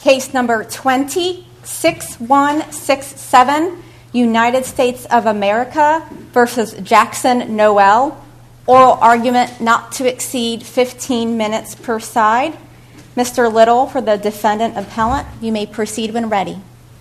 Case number 206167, United States of America versus Jackson Noel. Oral argument not to exceed 15 minutes per side. Mr. Little, for the defendant appellant, you may proceed when ready.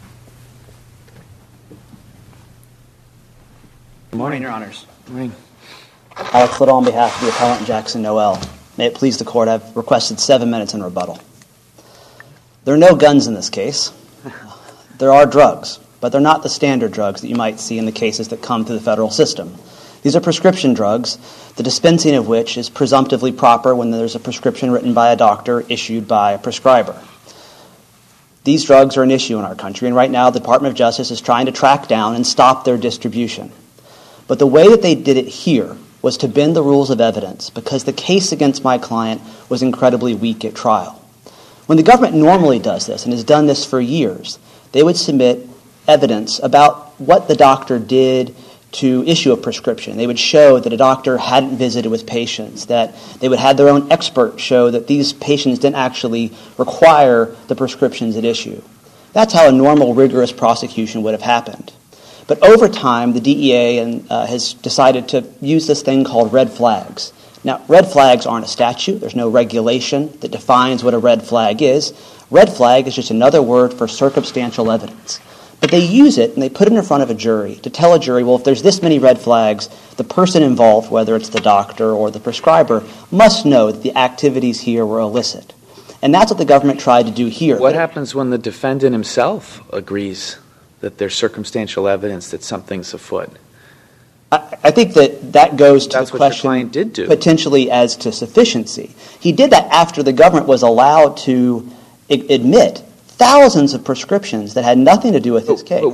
Good morning, Your Honors. Good morning. Alex Little on behalf of the appellant Jackson Noel. May it please the Court, I've requested 7 minutes in rebuttal. There are no guns in this case. There are drugs, but they're not the standard drugs that you might see in the cases that come through the federal system. These are prescription drugs, the dispensing of which is presumptively proper when there's a prescription written by a doctor issued by a prescriber. These drugs are an issue in our country, and right now the Department of Justice is trying to track down and stop their distribution. But the way that they did it here was to bend the rules of evidence because the case against my client was incredibly weak at trial. When the government normally does this, and has done this for years, they would submit evidence about what the doctor did to issue a prescription. They would show that a doctor hadn't visited with patients, that they would have their own expert show that these patients didn't actually require the prescriptions at issue. That's how a normal, rigorous prosecution would have happened. But over time, the DEA has decided to use this thing called red flags. Now, red flags aren't a statute. There's no regulation that defines what a red flag is. Red flag is just another word for circumstantial evidence. But they use it and they put it in front of a jury to tell a jury, well, if there's this many red flags, the person involved, whether it's the doctor or the prescriber, must know that the activities here were illicit. And that's what the government tried to do here. What happens when the defendant himself agrees that there's circumstantial evidence that something's afoot? I think that goes to the question did do. Potentially as to sufficiency. He did that after the government was allowed to admit thousands of prescriptions that had nothing to do with his case.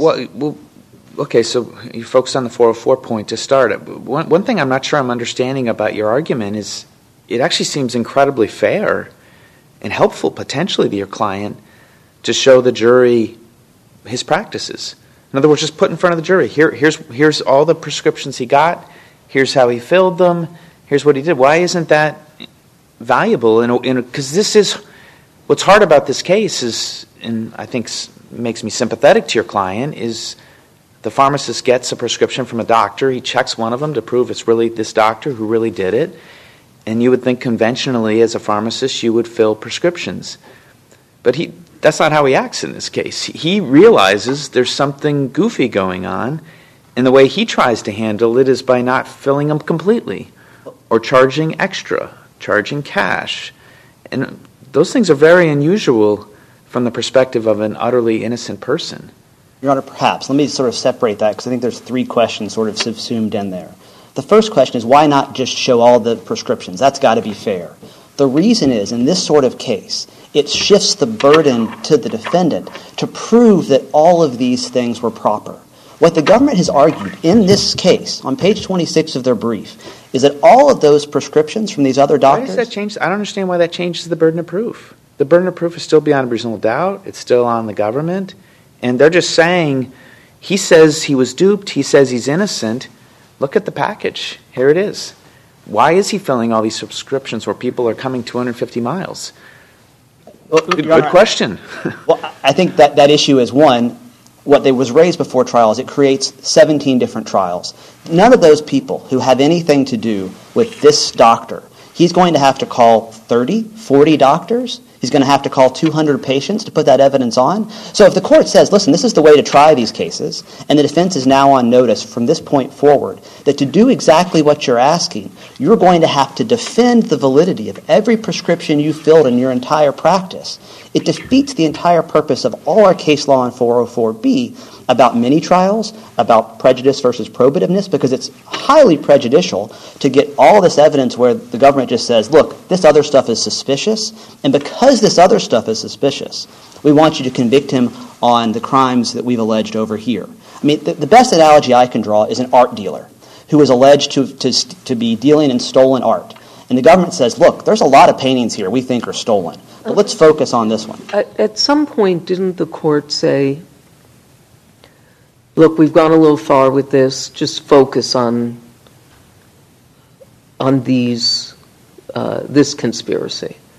Okay, so you focused on the 404 point to start. One thing I'm not sure I'm understanding about your argument is it actually seems incredibly fair and helpful potentially to your client to show the jury his practices. In other words, just put in front of the jury, here's all the prescriptions he got, here's how he filled them, here's what he did. Why isn't that valuable? Because this is, what's hard about this case is, and I think makes me sympathetic to your client, is the pharmacist gets a prescription from a doctor, he checks one of them to prove it's really this doctor who really did it, and you would think conventionally as a pharmacist you would fill prescriptions. But that's not how he acts in this case. He realizes there's something goofy going on, and the way he tries to handle it is by not filling them completely, or charging extra, charging cash. And those things are very unusual from the perspective of an utterly innocent person. Your Honor, perhaps. Let me sort of separate that because I think there's 3 questions sort of subsumed in there. The first question is why not just show all the prescriptions? That's got to be fair. The reason is, in this sort of case, it shifts the burden to the defendant to prove that all of these things were proper. What the government has argued in this case, on page 26 of their brief, is that all of those prescriptions from these other doctors... Why does that change? I don't understand why that changes the burden of proof. The burden of proof is still beyond reasonable doubt. It's still on the government. And they're just saying, he says he was duped. He says he's innocent. Look at the package. Here it is. Why is he filling all these subscriptions where people are coming 250 miles? Well, good question. Well, I think that issue is one. What was raised before trial is it creates 17 different trials. None of those people who have anything to do with this doctor, he's going to have to call 30, 40 doctors. He's going to have to call 200 patients to put that evidence on. So if the court says, listen, this is the way to try these cases, and the defense is now on notice from this point forward, that to do exactly what you're asking, you're going to have to defend the validity of every prescription you filled in your entire practice. It defeats the entire purpose of all our case law in 404B about mini trials, about prejudice versus probativeness, because it's highly prejudicial to get all this evidence where the government just says, look, this other stuff is suspicious, and because this other stuff is suspicious, we want you to convict him on the crimes that we've alleged over here. I mean, the best analogy I can draw is an art dealer who is alleged to be dealing in stolen art. And the government says, look, there's a lot of paintings here we think are stolen, but let's focus on this one. At some point, didn't the court say, look, we've gone a little far with this, just focus on these, this conspiracy?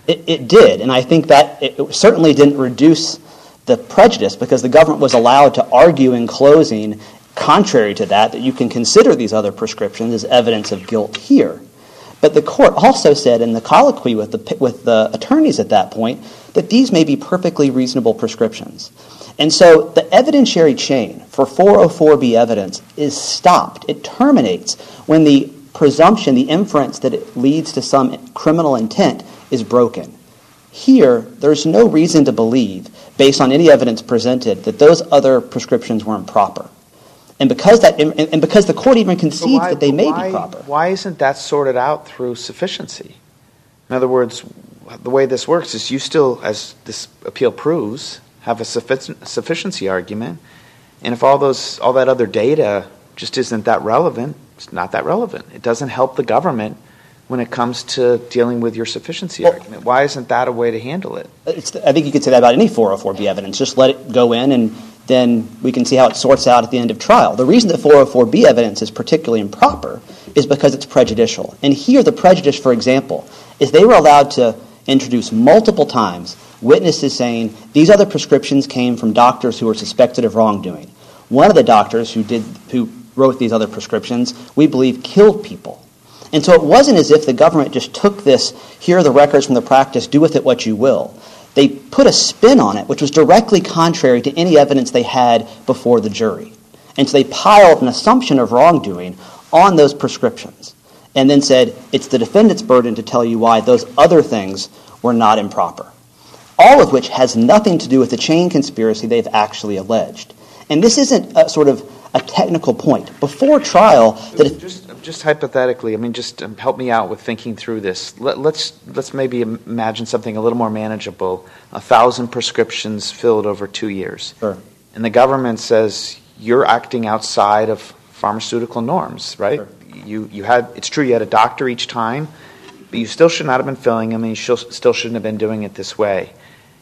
It did, and I think that it certainly didn't reduce the prejudice because the government was allowed to argue in closing, contrary to that you can consider these other prescriptions as evidence of guilt here. But the court also said in the colloquy with the attorneys at that point that these may be perfectly reasonable prescriptions. And so the evidentiary chain for 404B evidence is stopped. It terminates when the presumption, the inference that it leads to some criminal intent is broken. Here, there's no reason to believe, based on any evidence presented, that those other prescriptions were improper. And because the court even concedes that they may be proper. Why isn't that sorted out through sufficiency? In other words, the way this works is you still, as this appeal proves, have a sufficiency argument, and if all that other data just isn't that relevant, it's not that relevant. It doesn't help the government when it comes to dealing with your sufficiency argument. Why isn't that a way to handle it? I think you could say that about any 404B evidence. Just let it go in, and then we can see how it sorts out at the end of trial. The reason that 404B evidence is particularly improper is because it's prejudicial. And here the prejudice, for example, is they were allowed to introduce multiple times witnesses saying these other prescriptions came from doctors who were suspected of wrongdoing. One of the doctors who wrote these other prescriptions, we believe, killed people. And so it wasn't as if the government just took this, here are the records from the practice, do with it what you will. They put a spin on it, which was directly contrary to any evidence they had before the jury. And so they piled an assumption of wrongdoing on those prescriptions and then said it's the defendant's burden to tell you why those other things were not improper. All of which has nothing to do with the chain conspiracy they've actually alleged. And this isn't a sort of a technical point. Before trial... Just hypothetically, just help me out with thinking through this. Let's maybe imagine something a little more manageable. 1,000 prescriptions filled over 2 years. Sure. And the government says you're acting outside of pharmaceutical norms, right? Sure. It's true you had a doctor each time, but you still should not have been filling them, and you still shouldn't have been doing it this way.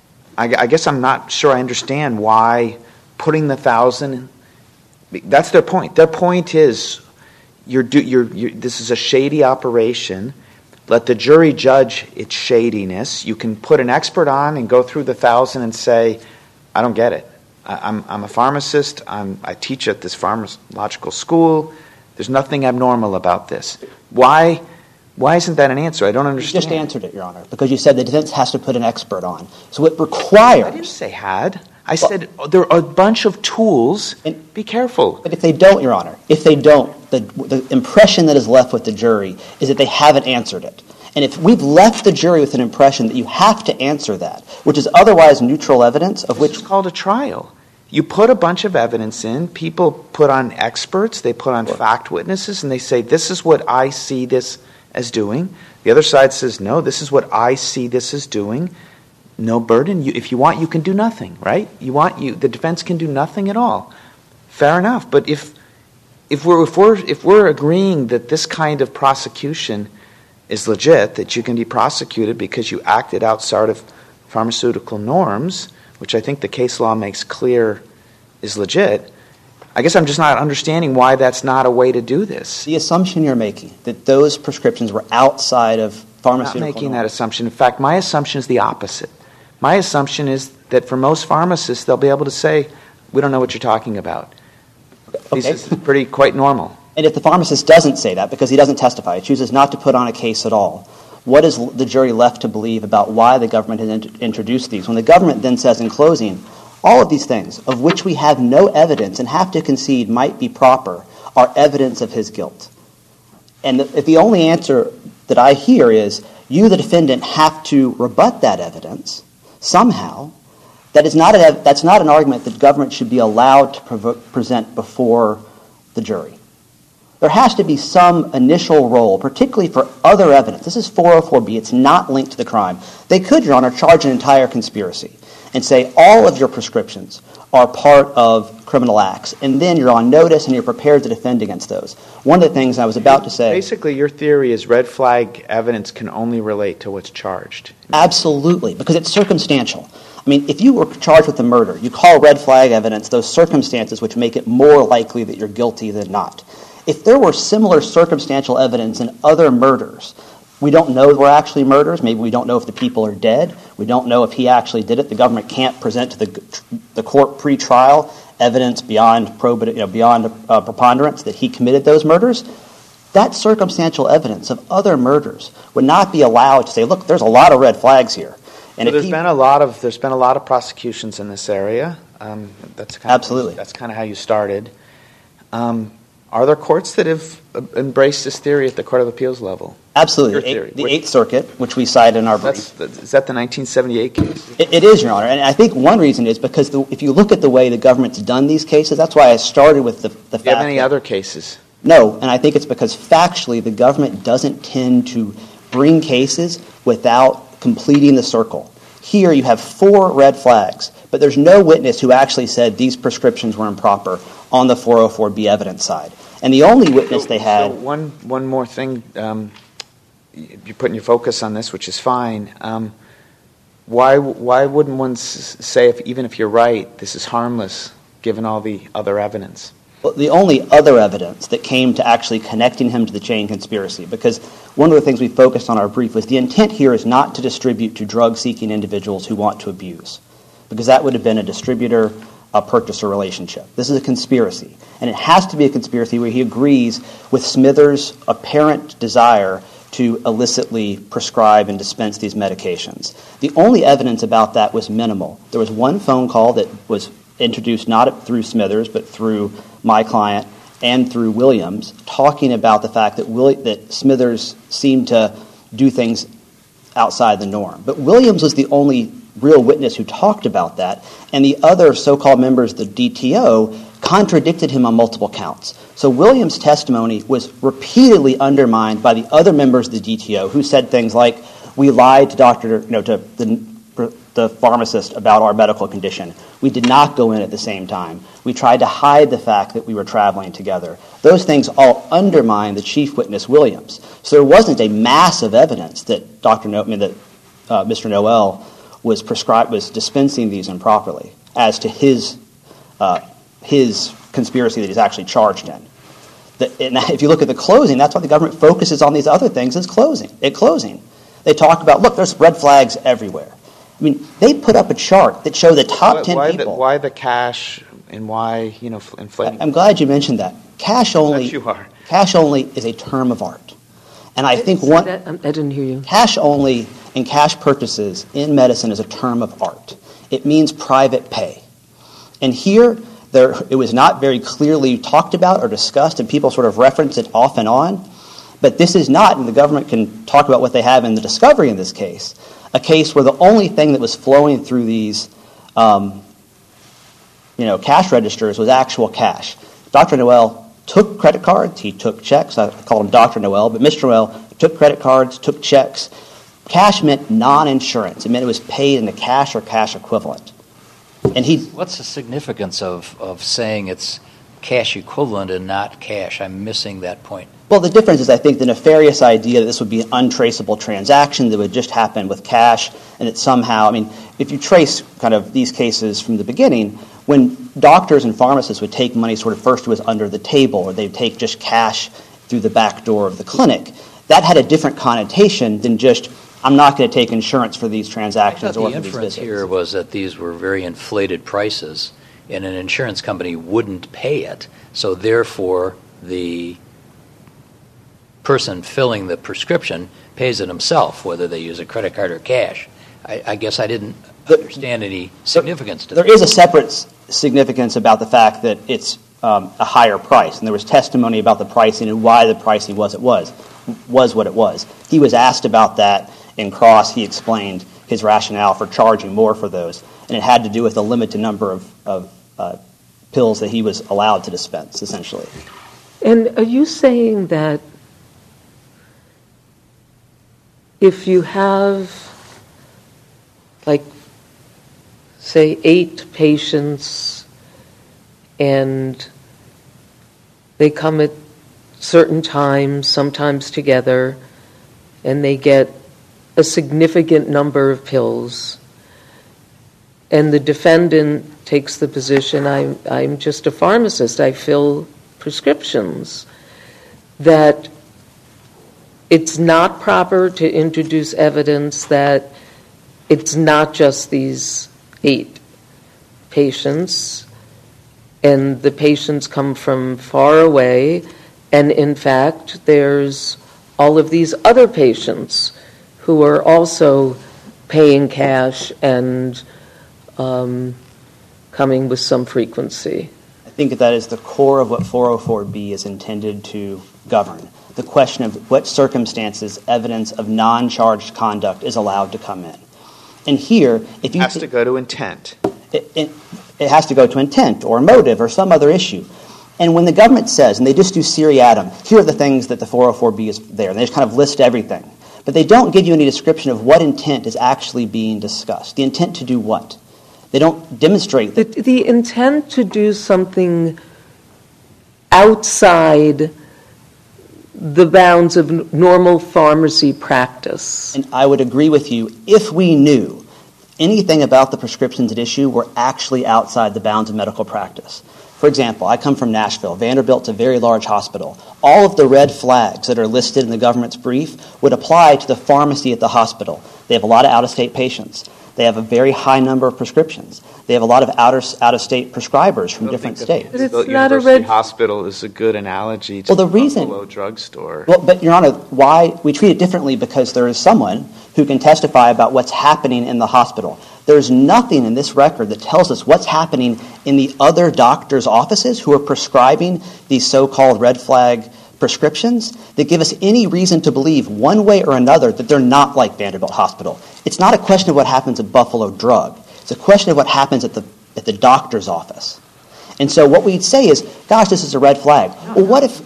I guess I'm not sure I understand why putting the 1,000... That's their point. Their point is this is a shady operation. Let the jury judge its shadiness. You can put an expert on and go through the 1,000 and say, I don't get it. I'm a pharmacist. I teach at this pharmacological school. There's nothing abnormal about this. Why isn't that an answer? I don't understand. You just answered it, Your Honor, because you said the defense has to put an expert on. So it requires... I didn't say had. I said there are a bunch of tools. And be careful. But if they don't, Your Honor, the impression that is left with the jury is that they haven't answered it. And if we've left the jury with an impression that you have to answer that, which is otherwise neutral evidence of which... It's called a trial. You put a bunch of evidence in, people put on experts, they put on fact witnesses, and they say, this is what I see this as doing. The other side says, no, this is what I see this as doing. No burden. If you want, you can do nothing, right? The defense can do nothing at all. Fair enough. But if we're agreeing that this kind of prosecution is legit, that you can be prosecuted because you acted outside of pharmaceutical norms, which I think the case law makes clear is legit, I guess I'm just not understanding why that's not a way to do this. The assumption you're making, that those prescriptions were outside of pharmaceutical norms. I'm not making that assumption. In fact, my assumption is the opposite. My assumption is that for most pharmacists, they'll be able to say, we don't know what you're talking about. Okay. This is quite normal. And if the pharmacist doesn't say that, because he doesn't testify, he chooses not to put on a case at all, what is the jury left to believe about why the government has introduced these? When the government then says in closing, all of these things, of which we have no evidence and have to concede might be proper, are evidence of his guilt. And if the only answer that I hear is, you, the defendant, have to rebut that evidence somehow, that's not an argument that government should be allowed to present before the jury. There has to be some initial role, particularly for other evidence. This is 404B. It's not linked to the crime. They could, Your Honor, charge an entire conspiracy and say all of your prescriptions are part of criminal acts. And then you're on notice and you're prepared to defend against those. One of the things I was about to say... Basically, your theory is red flag evidence can only relate to what's charged. Absolutely, because it's circumstantial. If you were charged with a murder, you call red flag evidence those circumstances which make it more likely that you're guilty than not. If there were similar circumstantial evidence in other murders, We don't know were actually murders. Maybe we don't know if the people are dead. We don't know if he actually did it. The government can't present to the court pre-trial evidence beyond preponderance that he committed those murders. That circumstantial evidence of other murders would not be allowed to say, look, there's a lot of red flags here. And so there's been a lot of prosecutions in this area. Absolutely. That's kind of how you started. Are there courts that have embraced this theory at the Court of Appeals level? Absolutely. The Eighth Circuit, which we cite in our brief. Is that the 1978 case? It is, Your Honor. And I think one reason is because if you look at the way the government's done these cases, that's why I started with the fact. Do you have any other cases? No, and I think it's because factually the government doesn't tend to bring cases without completing the circle. Here you have 4 red flags, but there's no witness who actually said these prescriptions were improper on the 404B evidence side. And the only witness they had... So one more thing, you're putting your focus on this, which is fine. Why wouldn't one say, even if you're right, this is harmless, given all the other evidence? Well, the only other evidence that came to actually connecting him to the chain conspiracy, because one of the things we focused on our brief was the intent here is not to distribute to drug-seeking individuals who want to abuse, because that would have been a distributor, a purchaser relationship. This is a conspiracy, and it has to be a conspiracy where he agrees with Smithers' apparent desire to illicitly prescribe and dispense these medications. The only evidence about that was minimal. There was one phone call that was introduced not through Smithers, but through my client and through Williams, talking about the fact that Smithers seemed to do things outside the norm. But Williams was the only real witness who talked about that, and the other so-called members of the DTO contradicted him on multiple counts. So Williams' testimony was repeatedly undermined by the other members of the DTO who said things like, we lied to the pharmacist about our medical condition. We did not go in at the same time. We tried to hide the fact that we were traveling together. Those things all undermine the chief witness, Williams. So there wasn't a massive evidence that Mr. Noel was dispensing these improperly as to his conspiracy that he's actually charged in. And if you look at the closing, that's why the government focuses on these other things at closing. They talk about, look, there's red flags everywhere. I mean, they put up a chart that showed the top 10 people. Why the cash and why, inflating? I'm glad you mentioned that. Cash only is a term of art. And I think I didn't hear you. Cash only and cash purchases in medicine is a term of art. It means private pay. And here, it was not very clearly talked about or discussed, and people sort of reference it off and on. But this is not, and the government can talk about what they have in the discovery in this case, a case where the only thing that was flowing through these cash registers was actual cash. Dr. Noel took credit cards, he took checks. I call him Dr. Noel, but Mr. Noel took credit cards, took checks. Cash meant non-insurance. It meant it was paid in a cash or cash equivalent. And what's the significance of saying it's cash equivalent and not cash? I'm missing that point. Well, the difference is, I think, the nefarious idea that this would be an untraceable transaction that would just happen with cash, and that somehow, if you trace kind of these cases from the beginning, when doctors and pharmacists would take money sort of first was under the table, or they'd take just cash through the back door of the clinic, that had a different connotation than just, I'm not going to take insurance for these transactions or for these visits. The inference here was that these were very inflated prices, and an insurance company wouldn't pay it, so therefore the person filling the prescription pays it himself, whether they use a credit card or cash. I guess I didn't understand any significance to that. There is a separate significance about the fact that it's a higher price, and there was testimony about the pricing and why the pricing was what it was. He was asked about that in cross. He explained his rationale for charging more for those, and it had to do with the limited number of pills that he was allowed to dispense, essentially. And are you saying that if you have, say, 8 patients and they come at certain times, sometimes together, and they get a significant number of pills, and the defendant takes the position, I'm just a pharmacist, I fill prescriptions, that it's not proper to introduce evidence that it's not just these 8 patients, and the patients come from far away, and in fact, there's all of these other patients who are also paying cash and coming with some frequency. I think that is the core of what 404B is intended to govern. The question of what circumstances evidence of non-charged conduct is allowed to come in. And here, if you... It has to go to intent. It has to go to intent or motive or some other issue. And when the government says, and they just do seriatim, here are the things that the 404B is there, and they just kind of list everything. But they don't give you any description of what intent is actually being discussed. The intent to do what? They don't demonstrate that. The intent to do something outside the bounds of normal pharmacy practice. And I would agree with you if we knew anything about the prescriptions at issue were actually outside the bounds of medical practice. For example, I come from Nashville. Vanderbilt's a very large hospital. All of the red flags that are listed in the government's brief would apply to the pharmacy at the hospital. They have a lot of out-of-state patients. They have a very high number of prescriptions. They have a lot of out-of-state prescribers from different states. But it's The not a University red... Hospital is a good analogy to Well, the reason- Buffalo drugstore. Well, but, Your Honor, why we treat it differently because there is someone who can testify about what's happening in the hospital. There's nothing in this record that tells us what's happening in the other doctors' offices who are prescribing these so-called red flag prescriptions that give us any reason to believe one way or another that they're not like Vanderbilt Hospital. It's not a question of what happens at Buffalo Drug. It's a question of what happens at the doctor's office. And so what we'd say is, gosh, this is a red flag. Well, what if...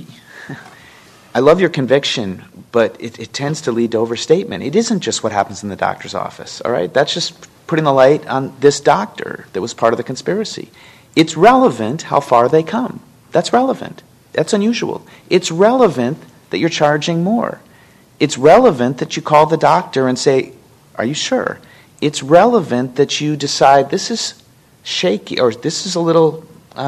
I love your conviction, but it tends to lead to overstatement. It isn't just what happens in the doctor's office, all right? That's just putting the light on this doctor that was part of the conspiracy. It's relevant how far they come. That's relevant. That's unusual. It's relevant that you're charging more. It's relevant that you call the doctor and say, are you sure? It's relevant that you decide this is shaky or this is a little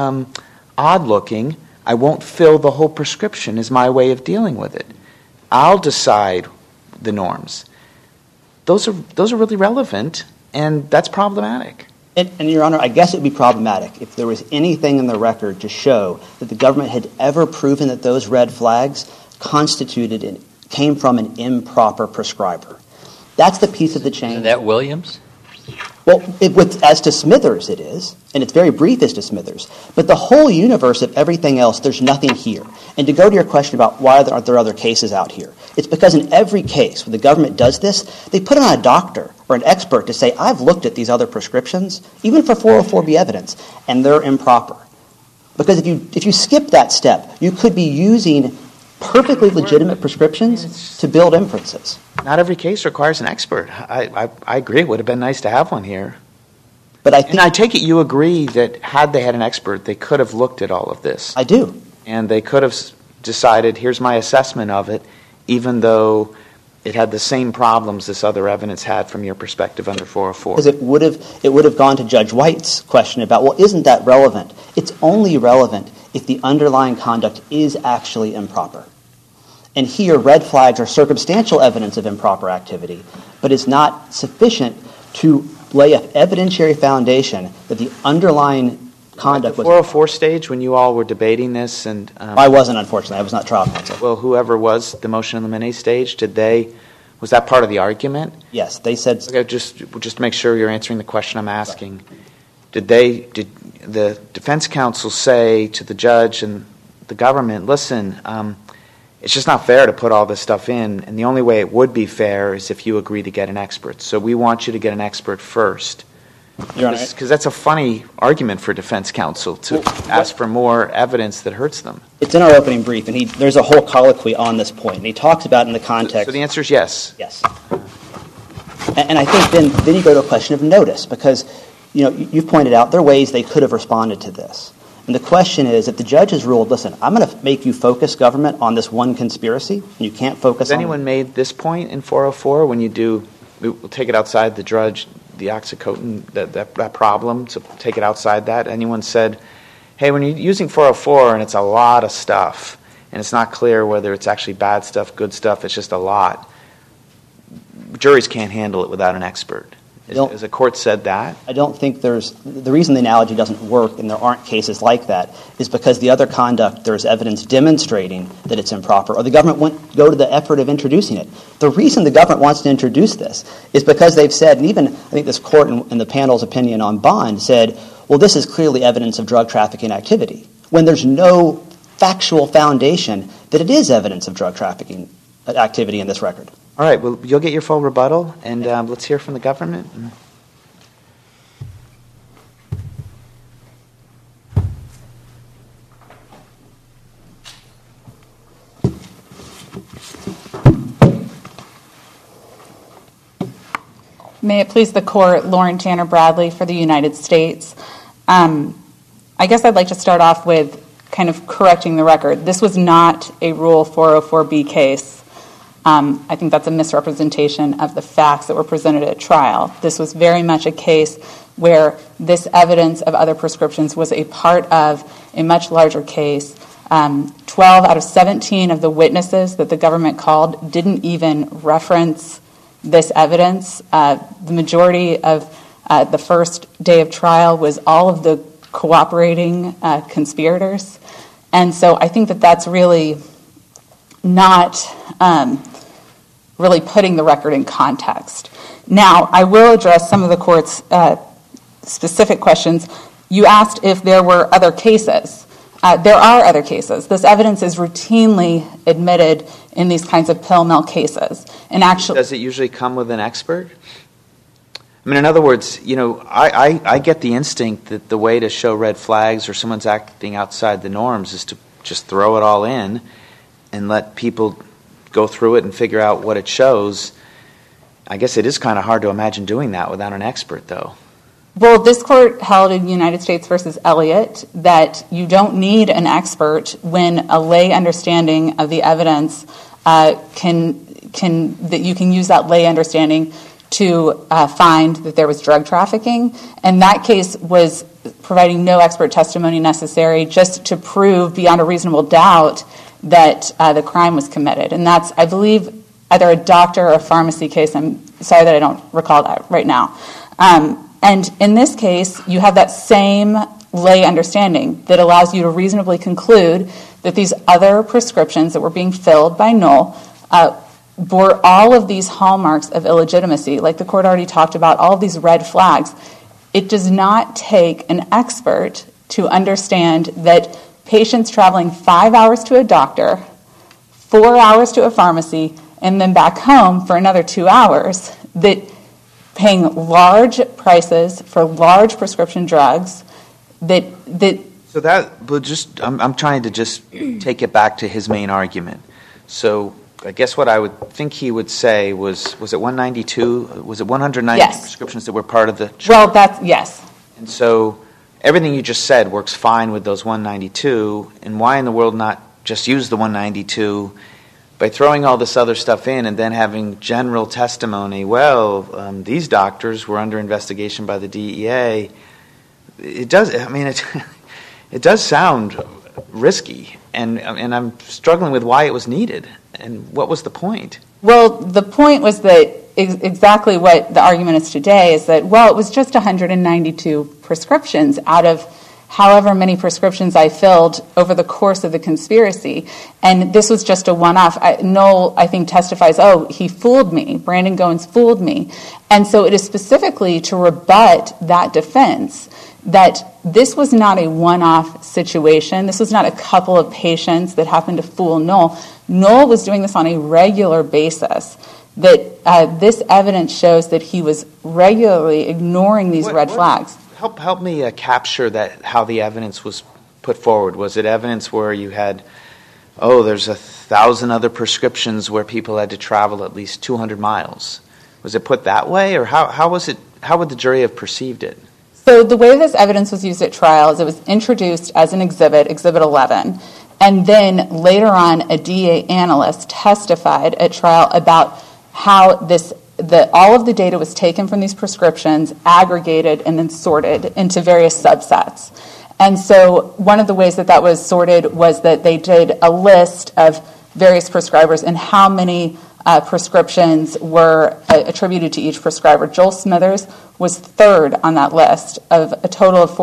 odd looking. I won't fill the whole prescription is my way of dealing with it. I'll decide the norms. Those are really relevant, and that's problematic. And, Your Honor, I guess it would be problematic if there was anything in the record to show that the government had ever proven that those red flags constituted and came from an improper prescriber. That's the piece of the chain. Isn't that Williams? Well, as to Smithers it is, and it's very brief as to Smithers. But the whole universe of everything else, there's nothing here. And to go to your question about why aren't there other cases out here, it's because in every case when the government does this, they put on a doctor or an expert to say, I've looked at these other prescriptions, even for 404B evidence, and they're improper. Because if you skip that step, you could be using perfectly legitimate prescriptions to build inferences. Not every case requires an expert. I agree. It would have been nice to have one here. But I take it you agree that had they had an expert, they could have looked at all of this. I do. And they could have decided, here's my assessment of it, even though it had the same problems this other evidence had from your perspective under 404. Because it would have gone to Judge White's question about, well, isn't that relevant? It's only relevant if the underlying conduct is actually improper. And here, red flags are circumstantial evidence of improper activity, but it's not sufficient to lay an evidentiary foundation that the underlying conduct was... At the 404 stage, when you all were debating this, and... I wasn't, unfortunately. I was not trial counsel. Well, whoever was the motion in limine stage, was that part of the argument? Yes, they said... Okay, just to make sure you're answering the question I'm asking. Did the defense counsel say to the judge and the government, listen, it's just not fair to put all this stuff in, and the only way it would be fair is if you agree to get an expert. So we want you to get an expert first. Because that's a funny argument for defense counsel to ask for more evidence that hurts them. It's in our opening brief, and there's a whole colloquy on this point, and he talks about in the context... So the answer is yes? Yes. And I think then you go to a question of notice, because you've pointed out there are ways they could have responded to this. And the question is, if the judge has ruled, listen, I'm going to make you focus, government, on this one conspiracy, and you can't focus on... Has anyone made this point in 404 when you do... We'll take it outside the drug, the oxycodone, that problem, so take it outside that. Anyone said, hey, when you're using 404 and it's a lot of stuff, and it's not clear whether it's actually bad stuff, good stuff, it's just a lot. Juries can't handle it without an expert. Has the court said that? I don't think the reason the analogy doesn't work and there aren't cases like that is because the other conduct, there's evidence demonstrating that it's improper, or the government won't go to the effort of introducing it. The reason the government wants to introduce this is because they've said, and even I think this court in the panel's opinion on Bond said, well, this is clearly evidence of drug trafficking activity, when there's no factual foundation that it is evidence of drug trafficking activity in this record. All right, well, you'll get your full rebuttal, and let's hear from the government. May it please the court, Lauren Tanner Bradley for the United States. I guess I'd like to start off with kind of correcting the record. This was not a Rule 404B case. I think that's a misrepresentation of the facts that were presented at trial. This was very much a case where this evidence of other prescriptions was a part of a much larger case. 12 out of 17 of the witnesses that the government called didn't even reference this evidence. The majority of the first day of trial was all of the cooperating conspirators. And so I think that that's really not really putting the record in context. Now, I will address some of the court's specific questions. You asked if there were other cases. There are other cases. This evidence is routinely admitted in these kinds of pill mill cases. And actually, does it usually come with an expert? I mean, in other words, I get the instinct that the way to show red flags or someone's acting outside the norms is to just throw it all in and let people go through it and figure out what it shows. I guess it is kind of hard to imagine doing that without an expert, though. Well, this court held in United States versus Elliott that you don't need an expert when a lay understanding of the evidence that you can use that lay understanding to find that there was drug trafficking. And that case was providing no expert testimony necessary just to prove beyond a reasonable doubt that the crime was committed. And that's, I believe, either a doctor or a pharmacy case. I'm sorry that I don't recall that right now. And in this case, you have that same lay understanding that allows you to reasonably conclude that these other prescriptions that were being filled by Knoll bore all of these hallmarks of illegitimacy, like the court already talked about, all of these red flags. It does not take an expert to understand that patients traveling 5 hours to a doctor, 4 hours to a pharmacy, and then back home for another 2 hours, that paying large prices for large prescription drugs, So that, but just, I'm trying to just take it back to his main argument. So I guess what I would think he would say was it 192? Was it 190 Yes. prescriptions that were part of the? Well, yes. And so everything you just said works fine with those 192, and why in the world not just use the 192 by throwing all this other stuff in and then having general testimony? Well, these doctors were under investigation by the DEA. It does. I mean, it does sound risky, and I'm struggling with why it was needed and what was the point. Well, the point was that exactly what the argument is today is that, well, it was just 192 prescriptions out of however many prescriptions I filled over the course of the conspiracy. And this was just a one-off. Knoll, I think, testifies, he fooled me. Brandon Goins fooled me. And so it is specifically to rebut that defense that this was not a one-off situation. This was not a couple of patients that happened to fool Knoll. Knoll was doing this on a regular basis. That this evidence shows that he was regularly ignoring these red flags. Help me capture that, how the evidence was put forward. Was it evidence where you had, there's 1,000 other prescriptions where people had to travel at least 200 miles? Was it put that way, or how was it? How would the jury have perceived it? So the way this evidence was used at trial is it was introduced as an exhibit, Exhibit 11, and then later on a DEA analyst testified at trial about how all of the data was taken from these prescriptions, aggregated, and then sorted into various subsets. And so one of the ways that was sorted was that they did a list of various prescribers and how many prescriptions were attributed to each prescriber. Joel Smithers was third on that list of a total of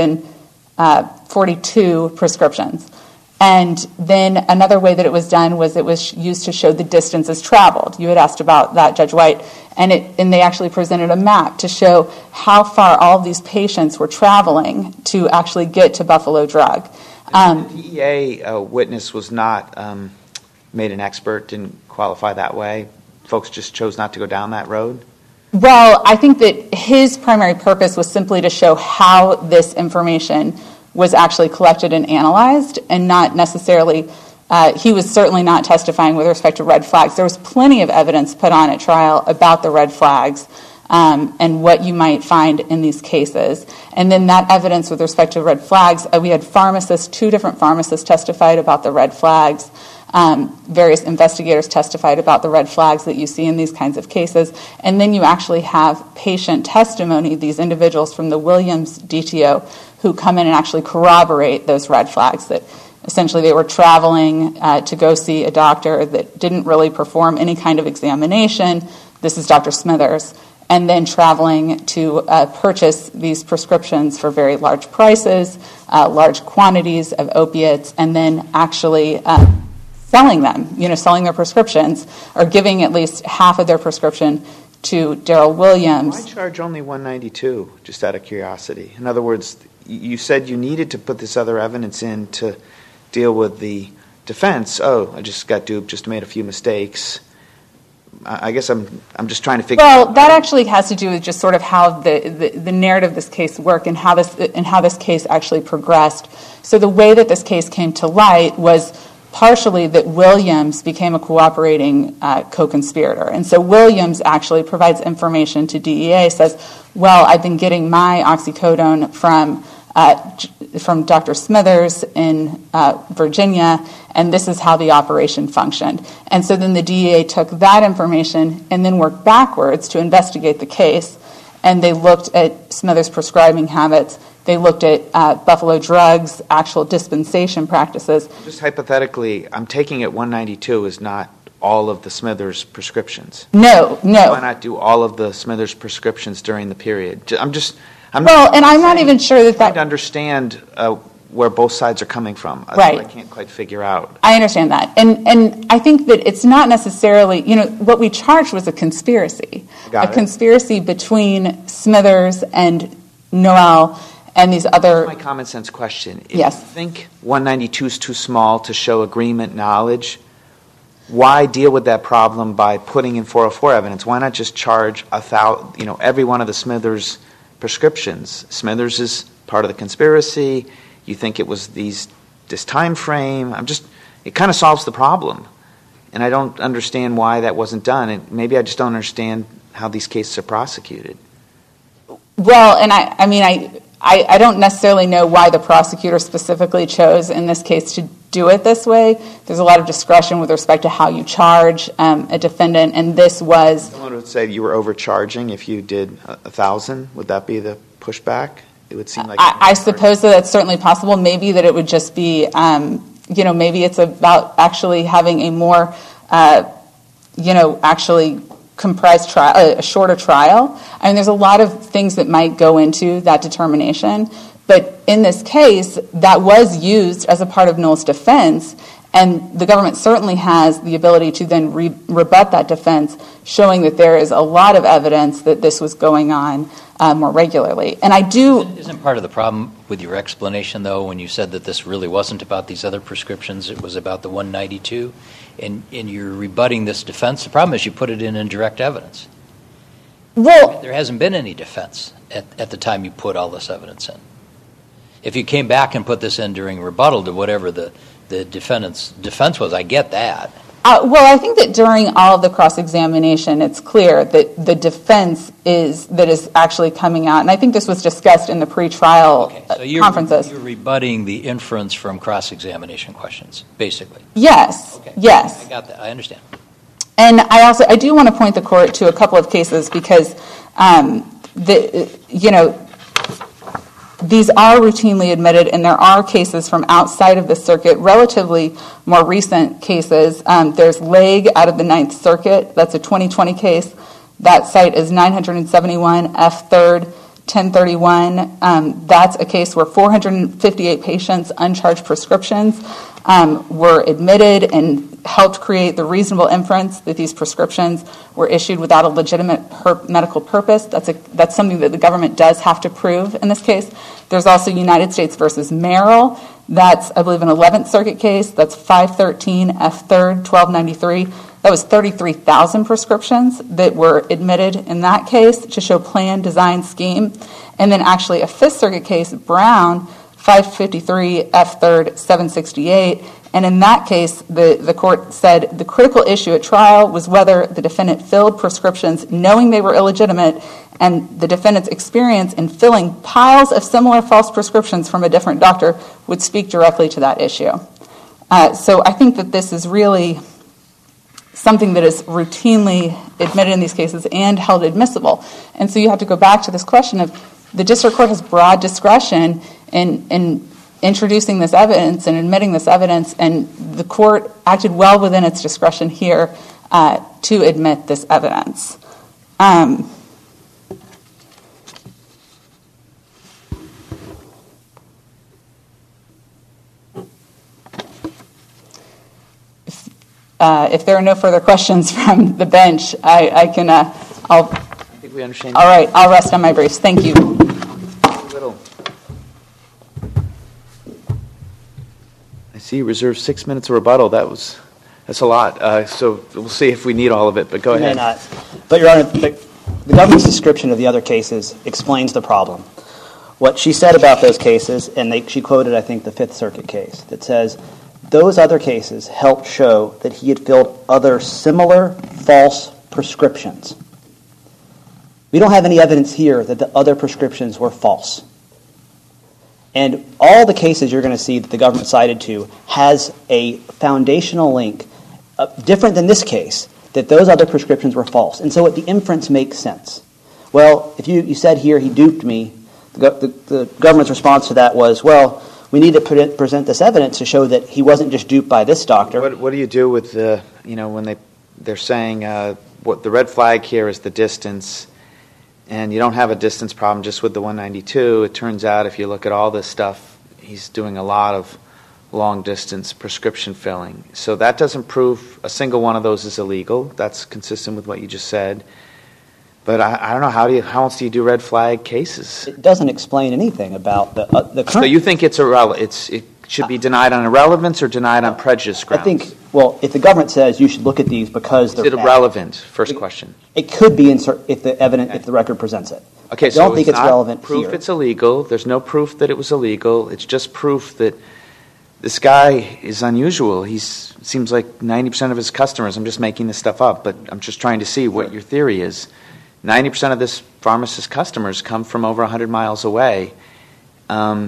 442 prescriptions. And then another way that it was done was it was used to show the distances traveled. You had asked about that, Judge White. And they actually presented a map to show how far all of these patients were traveling to actually get to Buffalo Drug. The DEA witness was not made an expert, didn't qualify that way. Folks just chose not to go down that road? Well, I think that his primary purpose was simply to show how this information was actually collected and analyzed, and not necessarily, he was certainly not testifying with respect to red flags. There was plenty of evidence put on at trial about the red flags and what you might find in these cases. And then that evidence with respect to red flags, we had two different pharmacists testified about the red flags. Various investigators testified about the red flags that you see in these kinds of cases. And then you actually have patient testimony, these individuals from the Williams DTO, who come in and actually corroborate those red flags, that essentially they were traveling to go see a doctor that didn't really perform any kind of examination. This is Dr. Smithers. And then traveling to purchase these prescriptions for very large prices, large quantities of opiates, and then actually selling them, selling their prescriptions, or giving at least half of their prescription to Daryl Williams. Why charge only $192, just out of curiosity? In other words, you said you needed to put this other evidence in to deal with the defense. Oh, I just got duped, just made a few mistakes. I guess I'm just trying to figure out. Well, that actually has to do with just sort of how the narrative of this case worked and how this case actually progressed. So the way that this case came to light was partially that Williams became a cooperating co-conspirator. And so Williams actually provides information to DEA, says, well, I've been getting my oxycodone from Dr. Smithers in Virginia, and this is how the operation functioned. And so then the DEA took that information and then worked backwards to investigate the case, and they looked at Smithers' prescribing habits. They looked at Buffalo Drug's actual dispensation practices. Just hypothetically, I'm taking it 192 is not all of the Smithers prescriptions. No. Why not do all of the Smithers prescriptions during the period? I'm not even sure that trying to understand where both sides are coming from. Right. I can't quite figure out. I understand that. And I think that it's not necessarily, what we charged was a conspiracy. Conspiracy between Smithers and Noel and these other. That's my common sense question. Yes. If you think 192 is too small to show agreement knowledge, why deal with that problem by putting in 404 evidence? Why not just charge every one of the Smithers prescriptions? Smithers is part of the conspiracy. You think it was this time frame. It kind of solves the problem. And I don't understand why that wasn't done. And maybe I just don't understand how these cases are prosecuted. Well, and I don't necessarily know why the prosecutor specifically chose in this case to do it this way. There's a lot of discretion with respect to how you charge a defendant, and this was. Someone would say you were overcharging if you did 1,000. Would that be the pushback? It would seem like. I suppose that's certainly possible. Maybe that it would just be, maybe it's about actually having a more, actually comprised trial, a shorter trial. I mean, there's a lot of things that might go into that determination. But in this case, that was used as a part of Noel's defense, and the government certainly has the ability to then rebut that defense, showing that there is a lot of evidence that this was going on more regularly. And I do. Isn't part of the problem with your explanation, though, when you said that this really wasn't about these other prescriptions, it was about the 192, and you're rebutting this defense? The problem is you put it in indirect evidence. Well, there hasn't been any defense at the time you put all this evidence in. If you came back and put this in during rebuttal to whatever the defendant's defense was, I get that. Well, I think that during all of the cross-examination, it's clear that the defense is actually coming out. And I think this was discussed in the pretrial conferences. You're rebutting the inference from cross-examination questions, basically. Yes. Okay. Yes. I got that. I understand. And I do want to point the court to a couple of cases because the these are routinely admitted, and there are cases from outside of the circuit, relatively more recent cases. There's Legg out of the Ninth Circuit. That's a 2020 case. That site is 971 F. 3rd 1031. That's a case where 458 patients' uncharged prescriptions were admitted and helped create the reasonable inference that these prescriptions were issued without a legitimate medical purpose. That's something that the government does have to prove in this case. There's also United States versus Merrill. That's, I believe, an 11th Circuit case. That's 513 F. 3rd 1293. That was 33,000 prescriptions that were admitted in that case to show plan, design, scheme. And then actually a Fifth Circuit case, Brown, 553 F. 3rd 768. And in that case, the court said the critical issue at trial was whether the defendant filled prescriptions knowing they were illegitimate, and the defendant's experience in filling piles of similar false prescriptions from a different doctor would speak directly to that issue. So I think that this is really something that is routinely admitted in these cases and held admissible. And so you have to go back to this question of the district court has broad discretion in introducing this evidence and admitting this evidence, and the court acted well within its discretion here to admit this evidence. If there are no further questions from the bench, I think we understand. All right, I'll rest on my briefs. Thank you. I see you reserved 6 minutes of rebuttal. That's a lot. So we'll see if we need all of it, but go ahead. May not. But, Your Honor, the government's description of the other cases explains the problem. What she said about those cases, and she quoted, I think, the Fifth Circuit case, that says, those other cases helped show that he had filled other similar false prescriptions. We don't have any evidence here that the other prescriptions were false. And all the cases you're going to see that the government cited to has a foundational link, different than this case, that those other prescriptions were false. And so the inference makes sense. Well, if you said here he duped me, the government's response to that was, well, we need to present this evidence to show that he wasn't just duped by this doctor. What do you do with when they're saying what the red flag here is the distance, and you don't have a distance problem just with the 192. It turns out if you look at all this stuff, he's doing a lot of long distance prescription filling. So that doesn't prove a single one of those is illegal. That's consistent with what you just said. But I don't know, how else do you do red flag cases? It doesn't explain anything about the current... So you think it should be denied on irrelevance or denied on prejudice grounds? I think, well, if the government says you should look at these because they're... Is it irrelevant? First question. It could be if the record presents it. Okay, so I don't think it's relevant proof here. It's illegal. There's no proof that it was illegal. It's just proof that this guy is unusual. He seems like 90% of his customers, I'm just making this stuff up, but I'm just trying to see what your theory is. 90% of this pharmacist's customers come from over 100 miles away. They're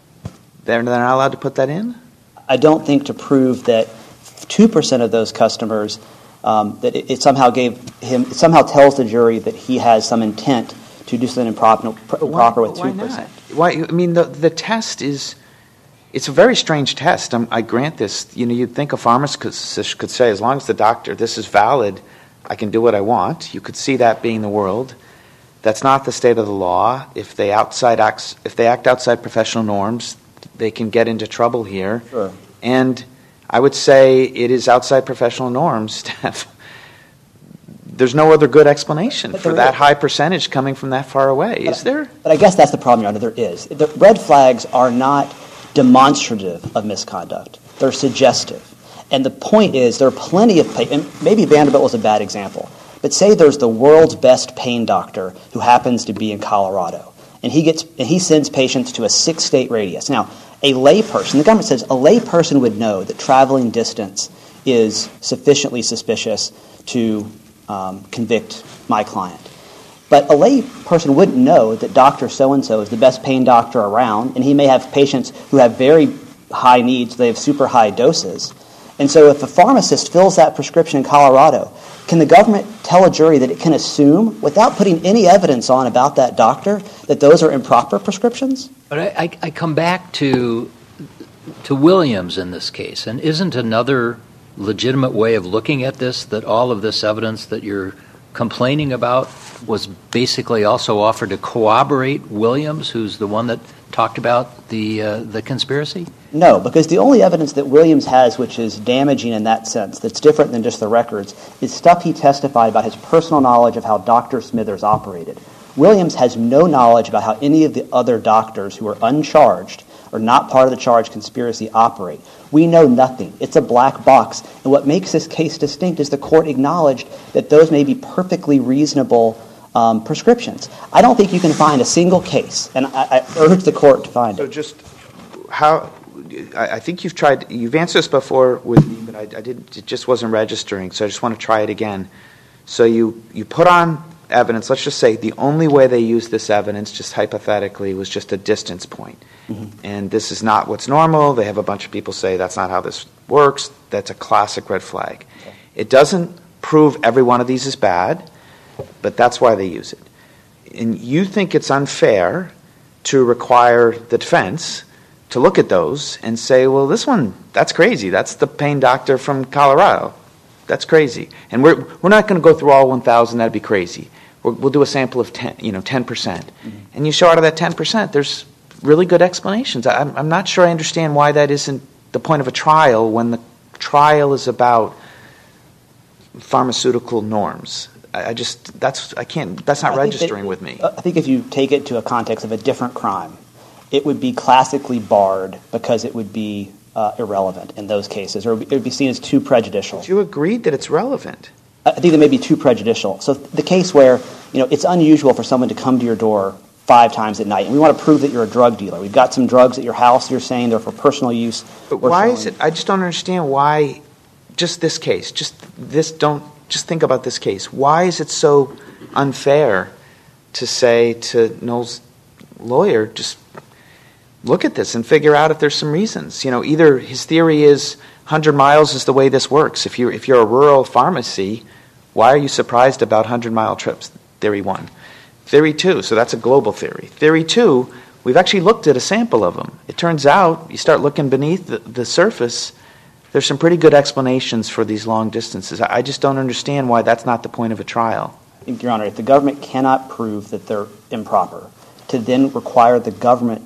not allowed to put that in? I don't think to prove that 2% of those customers, that it somehow tells the jury that he has some intent to do something improper with 2%. Not? Why? I mean, the test is... It's a very strange test. I grant this. You'd think a pharmacist could say, as long as the doctor, this is valid, I can do what I want. You could see that being the world. That's not the state of the law. If they act outside professional norms, they can get into trouble here. Sure. And I would say it is outside professional norms to have... There's no other good explanation for that high percentage coming from that far away, is there? But I guess that's the problem, Your Honor. There is. The red flags are not demonstrative of misconduct. They're suggestive. And the point is, there are plenty of and maybe Vanderbilt was a bad example, but say there's the world's best pain doctor who happens to be in Colorado, and he sends patients to a 6-state radius. Now, a layperson, the government says a layperson would know that traveling distance is sufficiently suspicious to convict my client. But a layperson wouldn't know that Dr. So-and-so is the best pain doctor around, and he may have patients who have very high needs, they have super high doses. And so if a pharmacist fills that prescription in Colorado, can the government tell a jury that it can assume, without putting any evidence on about that doctor, that those are improper prescriptions? But I come back to Williams in this case, and isn't another legitimate way of looking at this that all of this evidence that you're complaining about was basically also offered to corroborate Williams, who's the one that talked about the conspiracy? No, because the only evidence that Williams has, which is damaging in that sense, that's different than just the records, is stuff he testified about his personal knowledge of how Dr. Smithers operated. Williams has no knowledge about how any of the other doctors who are uncharged or not part of the charged conspiracy operate. We know nothing. It's a black box. And what makes this case distinct is the court acknowledged that those may be perfectly reasonable prescriptions. I don't think you can find a single case, and I urge the court to find it. So just how... I think you've answered this before with me, but it just wasn't registering, so I just want to try it again. So you put on evidence, let's just say the only way they used this evidence, just hypothetically, was just a distance point. Mm-hmm. And this is not what's normal. They have a bunch of people say that's not how this works. That's a classic red flag. Okay. It doesn't prove every one of these is bad, but that's why they use it. And you think it's unfair to require the defense to look at those and say, well, this one, that's crazy. That's the pain doctor from Colorado. That's crazy. And we're not going to go through all 1,000. That'd be crazy. We'll do a sample of 10%. Mm-hmm. And you show out of that 10%, there's really good explanations. I'm not sure I understand why that isn't the point of a trial when the trial is about pharmaceutical norms. That's not registering with me. I think if you take it to a context of a different crime, it would be classically barred because it would be irrelevant in those cases, or it would be seen as too prejudicial. But you agreed that it's relevant. I think that may be too prejudicial. So the case where it's unusual for someone to come to your door 5 times at night, and we want to prove that you're a drug dealer. We've got some drugs at your house. You're saying they're for personal use. But why is it? I just don't understand why. Just this case. Just think about this case. Why is it so unfair to say to Noel's lawyer, just look at this and figure out if there's some reasons. Either his theory is 100 miles is the way this works. If you're a rural pharmacy, why are you surprised about 100-mile trips? Theory 1. Theory 2, so that's a global theory. Theory 2, we've actually looked at a sample of them. It turns out, you start looking beneath the surface, there's some pretty good explanations for these long distances. I just don't understand why that's not the point of a trial. Your Honor, if the government cannot prove that they're improper, to then require the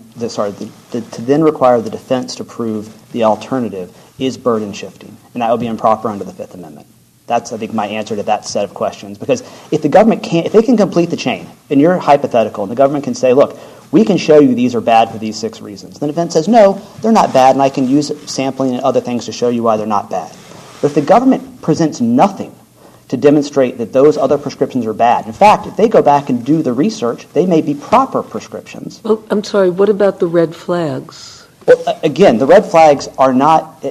defense to prove the alternative is burden shifting, and that would be improper under the Fifth Amendment. That's, I think, my answer to that set of questions. Because if the government if they can complete the chain, and you're hypothetical, and the government can say, look, we can show you these are bad for these 6 reasons. The defense says, no, they're not bad, and I can use sampling and other things to show you why they're not bad. But if the government presents nothing to demonstrate that those other prescriptions are bad. In fact, if they go back and do the research, they may be proper prescriptions. Oh, I'm sorry, what about the red flags? Well, again, the red flags are not,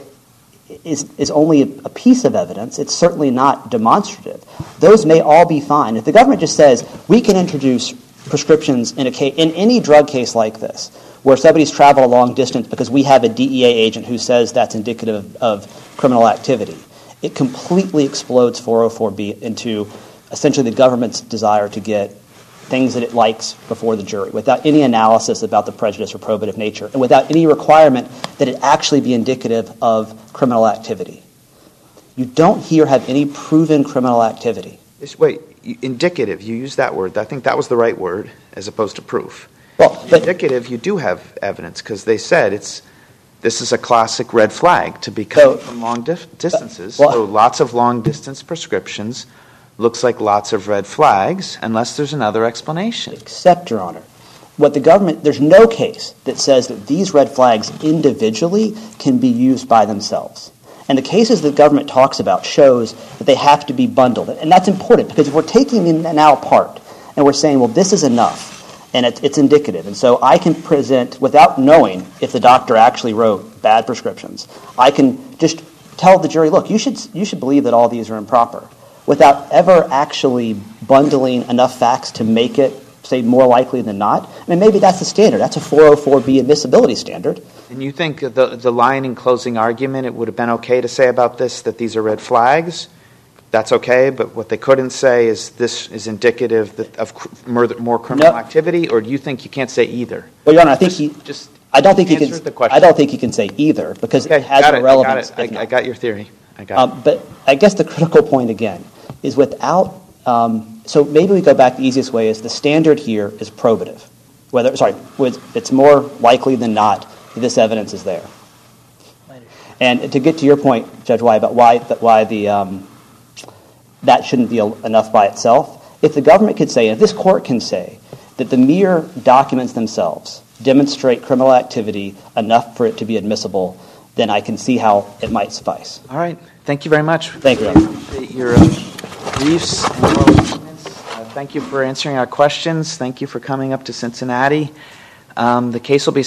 is only a piece of evidence. It's certainly not demonstrative. Those may all be fine. If the government just says, we can introduce prescriptions in any drug case like this, where somebody's traveled a long distance because we have a DEA agent who says that's indicative of criminal activity, it completely explodes 404B into essentially the government's desire to get things that it likes before the jury without any analysis about the prejudice or probative nature and without any requirement that it actually be indicative of criminal activity. You don't here have any proven criminal activity. Wait, indicative, you use that word. I think that was the right word as opposed to proof. Well, indicative, you do have evidence because they said this is a classic red flag to be coming from long distances. So lots of long-distance prescriptions looks like lots of red flags unless there's another explanation. Except, Your Honor, there's no case that says that these red flags individually can be used by themselves. And the cases that the government talks about shows that they have to be bundled. And that's important because if we're taking them now apart and we're saying, well, this is enough, and it's indicative. And so I can present, without knowing if the doctor actually wrote bad prescriptions, I can just tell the jury, look, you should believe that all these are improper, without ever actually bundling enough facts to make it, say, more likely than not. I mean, maybe that's the standard. That's a 404B admissibility standard. And you think the line in closing argument, it would have been okay to say about this that these are red flags? that's okay, but what they couldn't say is this is indicative of more criminal activity, or do you think you can't say either? Well, Your Honor, I think I don't think he can. The question. I don't think he can say either because it has no relevance. I got your theory. I got it. But I guess the critical point again is without. So maybe we go back. The easiest way is the standard here is probative. It's more likely than not that this evidence is there. And to get to your point, Judge White, about why that shouldn't be enough by itself, if the government could say, and if this court can say, that the mere documents themselves demonstrate criminal activity enough for it to be admissible, then I can see how it might suffice. All right. Thank you very much. Thank you, Your Honor. Your briefs and oral arguments. Thank you for answering our questions. Thank you for coming up to Cincinnati. The case will be